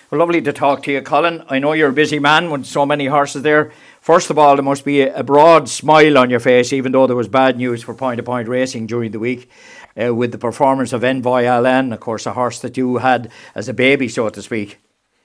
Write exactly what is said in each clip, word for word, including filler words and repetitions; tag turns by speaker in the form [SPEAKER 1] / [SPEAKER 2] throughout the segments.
[SPEAKER 1] Well, lovely to talk to you, Colin. I know you're a busy man with so many horses there. First of all, there must be a broad smile on your face, even though there was bad news for Point to Point Racing during the week uh, with the performance of Envoy Alain, of course, a horse that you had as a baby, so to speak.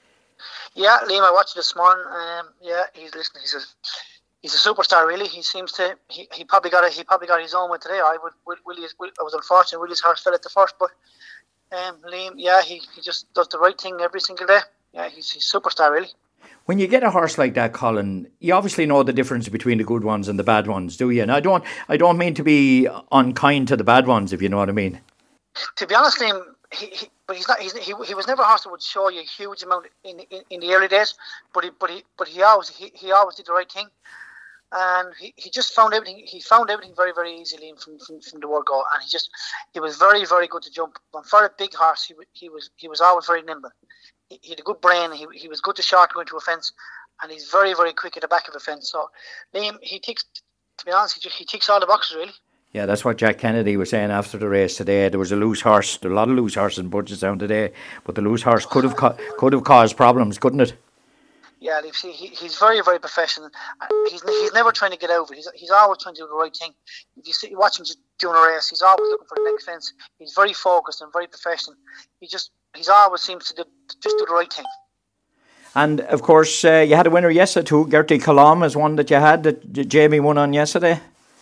[SPEAKER 2] Yeah, Liam, I watched it this morning. Um, yeah, he's listening. He's a he's a superstar, really. He seems to. He, he probably got a, He probably got his own one today. I would. Will, Will, Will, I was unfortunate. Willie's horse fell at the first, but um, Liam, yeah, he, he just does the right thing every single day. Yeah, he's he's a superstar, really.
[SPEAKER 1] When you get a horse like that, Colin, you obviously know the difference between the good ones and the bad ones, do you? And I don't, I don't mean to be unkind to the bad ones, if you know what I mean.
[SPEAKER 2] To be honest, Liam, he, he but he's not. He's, he he was never a horse that would show you a huge amount in in, in the early days. But he but he but he always he, he always did the right thing, and he, he just found everything. He found everything very very easily from from, from the word go. And he just he was very very good to jump. And for a big horse, he he was he was always very nimble. He, he had a good brain. He he was good to short going to a fence, and he's very very quick at the back of a fence. So Liam, he ticks. To be honest, he, just, he ticks all the boxes really.
[SPEAKER 1] Yeah, that's what Jack Kennedy was saying after the race today. There was a loose horse, there were a lot of loose horses in Budgetstown today, but the loose horse could have co- could have caused problems, couldn't it?
[SPEAKER 2] Yeah, he, he's very, very professional. He's he's never trying to get over. He's he's always trying to do the right thing. If you see, you watch him just doing a race, he's always looking for the next fence. He's very focused and very professional. He just he's always seems to do, just do the right thing.
[SPEAKER 1] And of course, uh, you had a winner yesterday too. Gertie Colomb is one that you had that Jamie won on yesterday.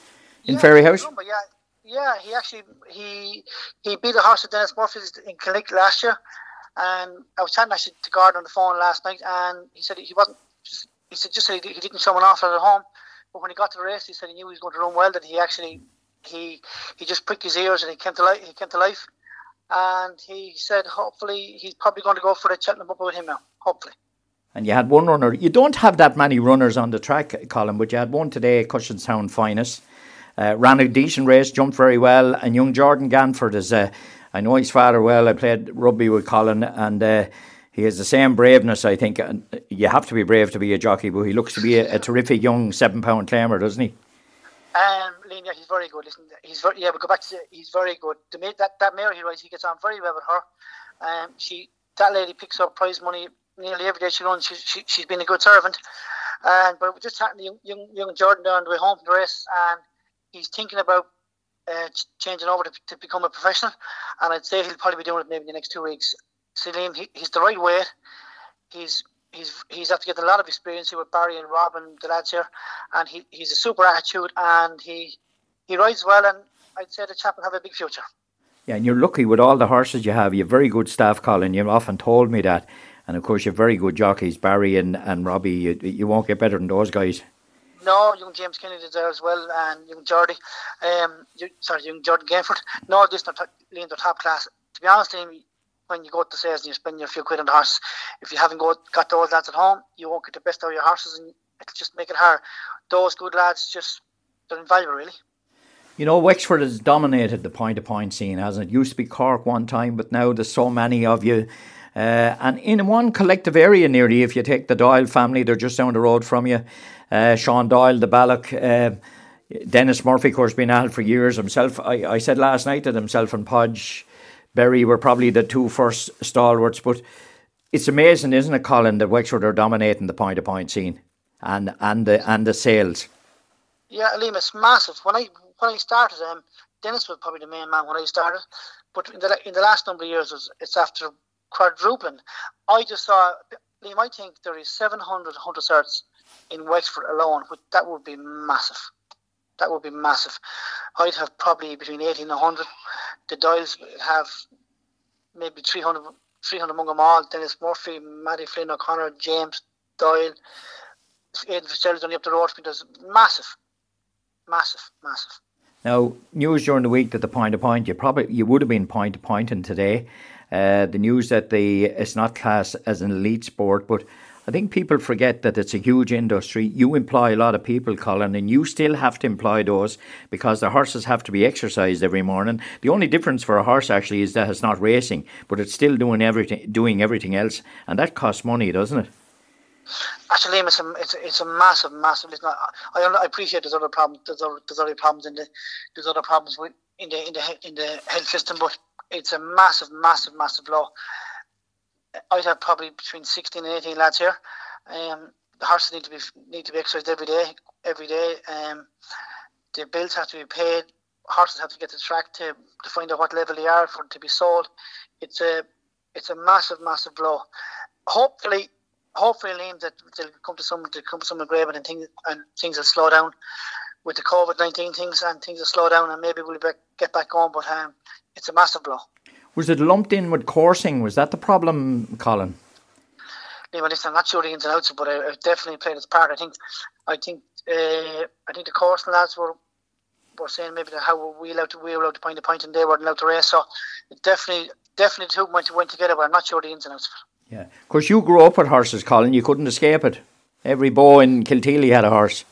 [SPEAKER 1] In
[SPEAKER 2] yeah,
[SPEAKER 1] Ferryhouse?
[SPEAKER 2] Yeah, yeah, he actually he he beat a horse with Dennis Murphy in Killick last year, and I was chatting actually to Gordon on the phone last night, and he said he wasn't. He said just said he didn't show an offer at home, but when he got to the race, he said he knew he was going to run well. That he actually he he just pricked his ears and he came to life. He came to life, and he said hopefully he's probably going to go for the Cheltenham Bumper with him now. Hopefully.
[SPEAKER 1] And you had one runner. You don't have that many runners on the track, Colin, but you had one today, Cushenstown Finest. Uh, ran a decent race, jumped very well, and young Jordan Ganford is, uh, I know his father well, I played rugby with Colin, and uh, he has the same braveness, I think. And you have to be brave to be a jockey, but he looks to be a, a terrific young seven pound claimer, doesn't he?
[SPEAKER 2] Um, Liam, yeah, he's very good. Listen, he's very, yeah, we'll go back to, he's very good. The, that, that mare he rides, he gets on very well with her. Um, she, that lady picks up prize money nearly every day she runs. She, she, she's been a good servant. Um, but we just chatting to young, young, young Jordan down the way home from the race, and he's thinking about uh, changing over to, to become a professional, and I'd say he'll probably be doing it maybe in the next two weeks. So Liam, he, he's the right weight. He's he's he's had to get a lot of experience here with Barry and Rob and the lads here, and he, he's a super attitude, and he he rides well, and I'd say the chap will have a big future.
[SPEAKER 1] Yeah, and you're lucky with all the horses you have. You have very good staff, Colin. You've often told me that, and of course you have very good jockeys, Barry and, and Robbie. You, you won't get better than those guys.
[SPEAKER 2] No, young James Kennedy is there as well, and young Jordy, um, sorry, young Jordan Ganford. No, this not Liam, they're top class. To be honest, Liam, when you go to sales and you spend your few quid on the horse, if you haven't got, got those lads at home, you won't get the best out of your horses, and it'll just make it hard. Those good lads, just they're invaluable, really.
[SPEAKER 1] You know, Wexford has dominated the point-to-point scene, hasn't it? Used to be Cork one time, but now there's so many of you. Uh, and in one collective area nearly, if you take the Doyle family, they're just down the road from you. Uh, Sean Doyle, the Ballock, uh, Dennis Murphy, of course, been at it for years himself. I, I said last night that himself and Podge Berry were probably the two first stalwarts, but it's amazing, isn't it, Colin, that Wexford are dominating the point-to-point scene and and the and the sales.
[SPEAKER 2] Yeah, Liam, it's massive. When I when I started, um, Dennis was probably the main man when I started, but in the in the last number of years, it's, it's after quadrupling. I just saw, Liam, I think there is seven hundred hunter certs in Wexford alone, which that would be massive. That would be massive. I'd have probably between eighty and one hundred. The Doyles have maybe three hundred, three hundred among them all. Dennis Murphy, Matty Flynn O'Connor, James Doyle, Aidan Fitzgerald's only up the road. There's massive, massive, massive.
[SPEAKER 1] Now, news during the week that the point to point, you probably you would have been point to pointing today. Uh, the news that the it's not classed as an elite sport, but I think people forget that it's a huge industry. You employ a lot of people, Colin, and you still have to employ those because the horses have to be exercised every morning. The only difference for a horse actually is that it's not racing, but it's still doing everything, doing everything else, and that costs money, doesn't it?
[SPEAKER 2] Actually, it's a, it's a, it's a massive, massive. Listen, I, I appreciate there's other problems. There's other, there's other problems in the there's other problems with, in the in the in the health system, but it's a massive, massive, massive law. I'd have probably between sixteen and eighteen lads here. Um, the horses need to be need to be exercised every day. Every day, um, the bills have to be paid. Horses have to get to the track to, to find out what level they are for to be sold. It's a it's a massive, massive blow. Hopefully, hopefully, Liam, that they'll come to some to come to some agreement and things and things will slow down with the COVID nineteen things, and things will slow down and maybe we'll be, get back on. But um, it's a massive blow.
[SPEAKER 1] Was it lumped in with coursing? Was that the problem, Colin?
[SPEAKER 2] Liam, listen, I'm not sure the ins and outs, but I, I definitely played its part. I think, I think, uh, I think the coursing lads were. Were saying maybe that how we allowed to we were allowed to point a point and they weren't allowed to race, so it definitely definitely two went went together, but I'm not sure the ins and outs of it.
[SPEAKER 1] Yeah, of course you grew up with horses, Colin. You couldn't escape it. Every boy in Kilteely had a horse.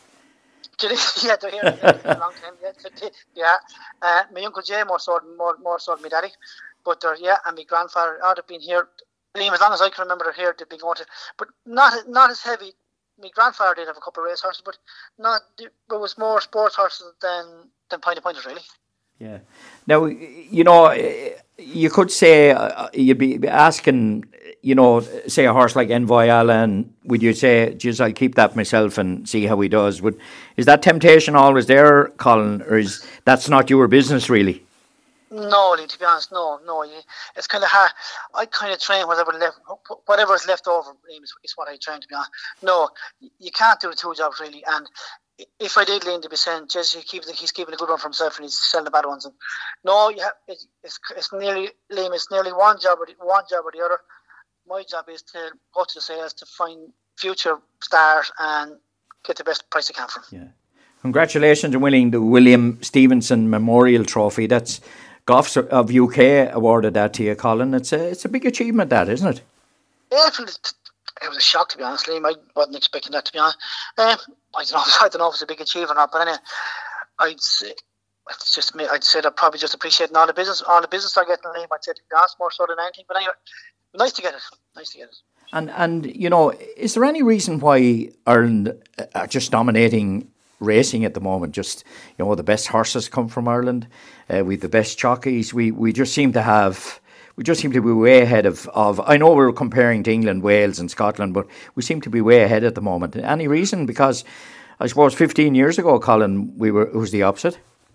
[SPEAKER 2] yeah, they're here, yeah, for a long time. Yeah, yeah. Uh, my uncle Jay more so more more so than my daddy, but they're, yeah, and my grandfather. Oh, they've been here. Liam, as long as I can remember, they're here. They've been going to, but not not as heavy. My grandfather did have a couple of race horses, but not. It was more sports horses than than point to pointers, really.
[SPEAKER 1] Yeah. Now, you know, you could say uh, you'd be asking, you know, say a horse like Envoy Allen, would you say, geez, I'll keep that myself and see how he does? Would is that temptation always there, Colin, or is that's not your business really?
[SPEAKER 2] No, Lee, to be honest, no, no. It's kind of hard. I kind of train whatever left, whatever is left over is, is what I train, to be honest. No, you can't do the two jobs really. And if I did, Liam, to be saying, just he keeps he's keeping a good one for himself and he's selling the bad ones. And no, you have, it's, it's it's nearly Liam. It's nearly one job or the, one job or the other. My job is to go to the sales to find future stars and get the best price I can for them.
[SPEAKER 1] Yeah. Congratulations on winning the William Stevenson Memorial Trophy. That's Golf of U K awarded that to you, Colin. It's a it's a big achievement, that, isn't it?
[SPEAKER 2] Yeah, it was a shock, to be honest, Liam. I wasn't expecting that, to be honest. Um, I don't know. I don't know if it's a big achievement or not, but anyway, I'd say it's just me. I'd say they're probably just appreciating all the business, all the business they're getting. Liam, I'd say to be honest, more so than anything. But anyway, nice to get it. Nice to get it.
[SPEAKER 1] And and you know, is there any reason why Ireland are just dominating racing at the moment? Just, you know, the best horses come from Ireland. Uh, we have the best jockeys. We we just seem to have. We just seem to be way ahead of, of. I know we're comparing to England, Wales, and Scotland, but we seem to be way ahead at the moment. Any reason? Because I suppose fifteen years ago, Colin, we were it was the opposite.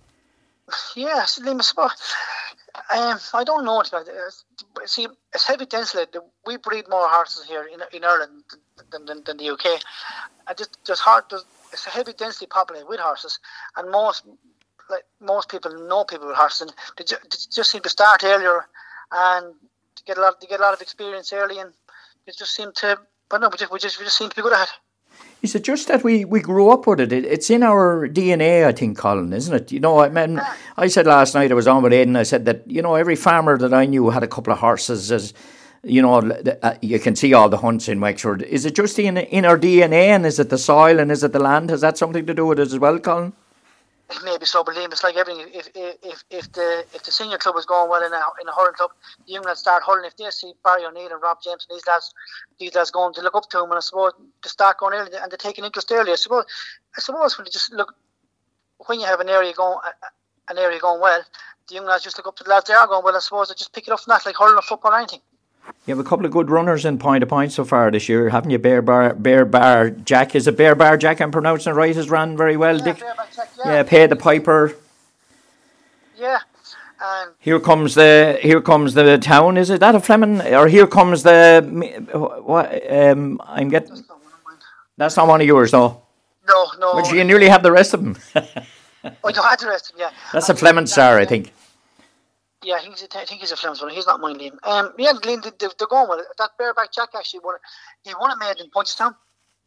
[SPEAKER 2] Yes, Liam, I suppose. Um, I don't know. See, it's heavy density. We breed more horses here in in Ireland than than, than the U K. I just just hard. It's a heavy density populated with horses, and most like most people know people with horses, and they just, they just seem to start earlier and to get a lot to get a lot of experience early, and it just seem to. But no, we just we just we just seem to be good at it.
[SPEAKER 1] Is it just that we, we grew up with it? it? It's in our D N A, I think, Colin, isn't it? You know, I mean, I said last night, I was on with Aidan, I said that, you know, every farmer that I knew had a couple of horses, as you know, you can see all the hunts in Wexford. Is it just in, in our D N A, and is it the soil, and is it the land? Has that something to do with it as well, Colin?
[SPEAKER 2] Maybe so, but Liam, it's like everything. If if if the if the senior club is going well in a in a hurling club, the young lads start hurling. If they see Barry O'Neill and Rob James and these lads, these lads going to look up to him, and I suppose they start going early and they take an interest early. I suppose, I suppose when you just look, when you have an area going an area going well, the young lads just look up to the lads they are going well. I suppose they just pick it up from that, like hurling or football or anything.
[SPEAKER 1] You have a couple of good runners in point to point so far this year, haven't you? Bear Bar, Bear Bar Jack, is it Bear Bar Jack? I'm pronouncing it right. Has ran very well.
[SPEAKER 2] Yeah,
[SPEAKER 1] Dick,
[SPEAKER 2] Bear Bar Jack, yeah.
[SPEAKER 1] yeah, Pay the Piper.
[SPEAKER 2] Yeah. Um,
[SPEAKER 1] here comes the here comes the town. Is it that a Fleming? Or here comes the what? Um, I'm getting. That's not one of mine. That's not one of yours, though.
[SPEAKER 2] No, no.
[SPEAKER 1] But you nearly have the rest of them.
[SPEAKER 2] I don't have the rest of them. Yeah.
[SPEAKER 1] That's a Fleming star, I think.
[SPEAKER 2] Yeah, I think he's a, I think he's a Fleming's one. He's not mine, Liam. Um, yeah, Liam, they're, they're going well. That bareback Jack actually won it. He won it made in Punchestown,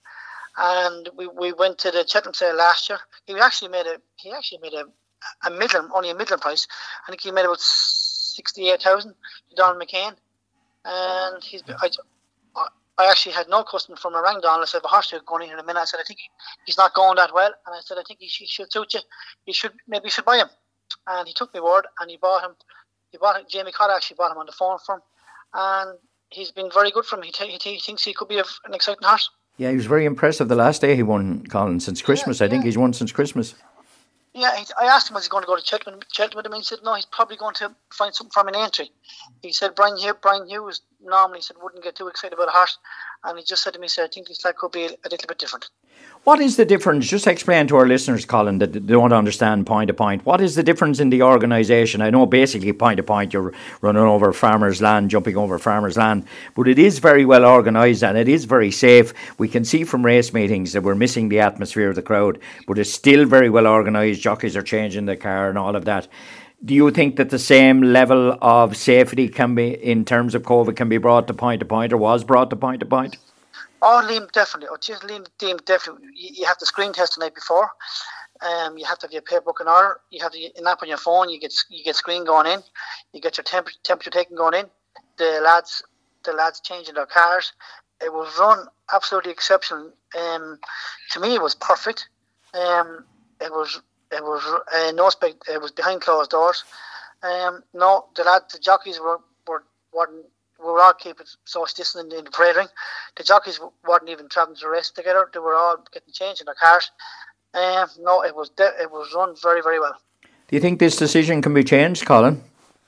[SPEAKER 2] and we, we went to the Cheltenham sale last year. He actually made a he actually made a a Midland only a Midland price. I think he made about sixty eight thousand to Donald McCain, and he's I, I actually had no customer from. I rang Donald. I said, "The horse going in here in a minute." I said, "I think he's not going that well," and I said, "I think he, he should suit you. You should maybe you should buy him." And he took my word, and he bought him. He bought it. Jamie Cotter actually bought him on the phone for him, and he's been very good for him. He, t- he, t- he thinks he could be a, an exciting horse.
[SPEAKER 1] Yeah, he was very impressive the last day he won, Colin, since Christmas. Yeah, I think yeah. he's won since Christmas.
[SPEAKER 2] Yeah, he, I asked him was he going to go to Cheltenham, Cheltenham with him, and he said no, he's probably going to find something from an entry. He said Brian Hughes, Brian Hughes normally said wouldn't get too excited about a horse, and he just said to me, "Sir, I think this lad could be a, a little bit different."
[SPEAKER 1] What is the difference? Just explain to our listeners, Colin, that don't understand point to point. What is the difference in the organisation? I know basically point to point, you're running over farmers' land, jumping over farmers' land, but it is very well organised and it is very safe. We can see from race meetings that we're missing the atmosphere of the crowd, but it's still very well organised. Jockeys are changing the car and all of that. Do you think that the same level of safety can be, in terms of COVID, can be brought to point to point, or was brought to point to point?
[SPEAKER 2] Oh, Liam, definitely. Oh, just Liam, Liam, definitely. You, you have to screen test the night before. Um, you have to have your paperwork in order. You have the, an app on your phone. You get you get screen going in. You get your temp- temperature taken going in. The lads, the lads changing their cars. It was run absolutely exceptional. Um, to me, it was perfect. Um, it was it was uh, no spec- It was behind closed doors. Um, no, the lads, the jockeys were were weren't. We were all keeping social distance in the parade ring. The jockeys weren't even travelling to the race together. They were all getting changed in their cars. Um, no, it was de- it was run very, very well.
[SPEAKER 1] Do you think this decision can be changed, Colin?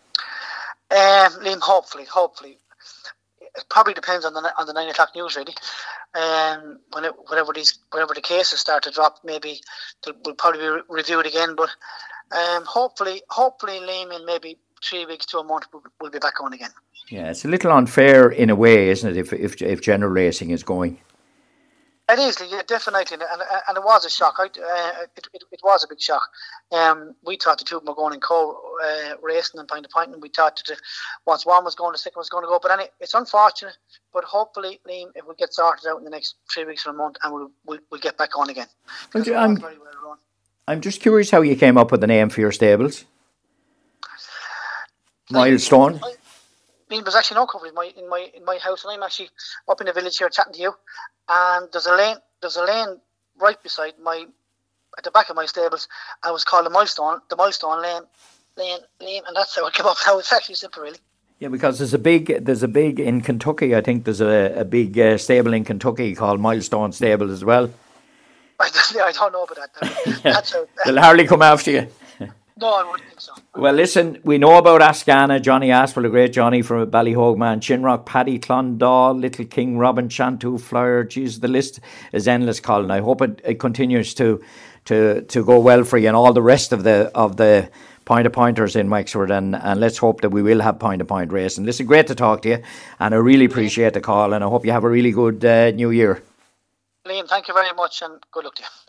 [SPEAKER 2] Um, Liam, hopefully, hopefully. It probably depends on the on the nine o'clock news, really. Um, when it, whenever these whenever the cases start to drop, maybe we'll probably be re- reviewed again. But um, hopefully, hopefully, Liam, in maybe three weeks to a month, we'll, we'll be back on again.
[SPEAKER 1] Yeah, it's a little unfair in a way, isn't it, if if, if general racing is going?
[SPEAKER 2] It is, yeah, definitely, and, and it was a shock. I, uh, it, it, it was a big shock. Um, we thought the two of them were going in co uh, racing and point to point, and we thought that the, once one was going, the second was going to go. But anyway, it's unfortunate, but hopefully, Liam, it will get sorted out in the next three weeks or a month, and we'll we'll, we'll get back on again.
[SPEAKER 1] I'm, I'm,
[SPEAKER 2] very well run.
[SPEAKER 1] I'm just curious how you came up with the name for your stables. Milestone.
[SPEAKER 2] I, I, there's actually no coverage in my in my in my house, and I'm actually up in the village here chatting to you. And there's a lane, there's a lane right beside my, at the back of my stables. I was called the Milestone, the Milestone Lane, lane, lane, and that's how it came up. Now it's actually simple, really.
[SPEAKER 1] Yeah, because there's a big, there's a big in Kentucky. I think there's a, a big uh, stable in Kentucky called Milestone Stable as well.
[SPEAKER 2] I, I don't know about that.
[SPEAKER 1] Yeah.
[SPEAKER 2] That's how,
[SPEAKER 1] They'll hardly come after you.
[SPEAKER 2] No, I wouldn't think so.
[SPEAKER 1] Well, listen, we know about Ascana, Johnny Aspel, a great Johnny from Ballyhogue, Chinrock, Paddy, Clondall, Little King, Robin, Chantu, Flyer. Geez, the list is endless, Colin. I hope it, it continues to to to go well for you and all the rest of the of the point to pointers in Wexford, and, and let's hope that we will have point to point racing. Listen, great to talk to you, and I really appreciate the call, and I hope you have a really good uh, new year.
[SPEAKER 2] Liam, thank you very much, and good luck to you.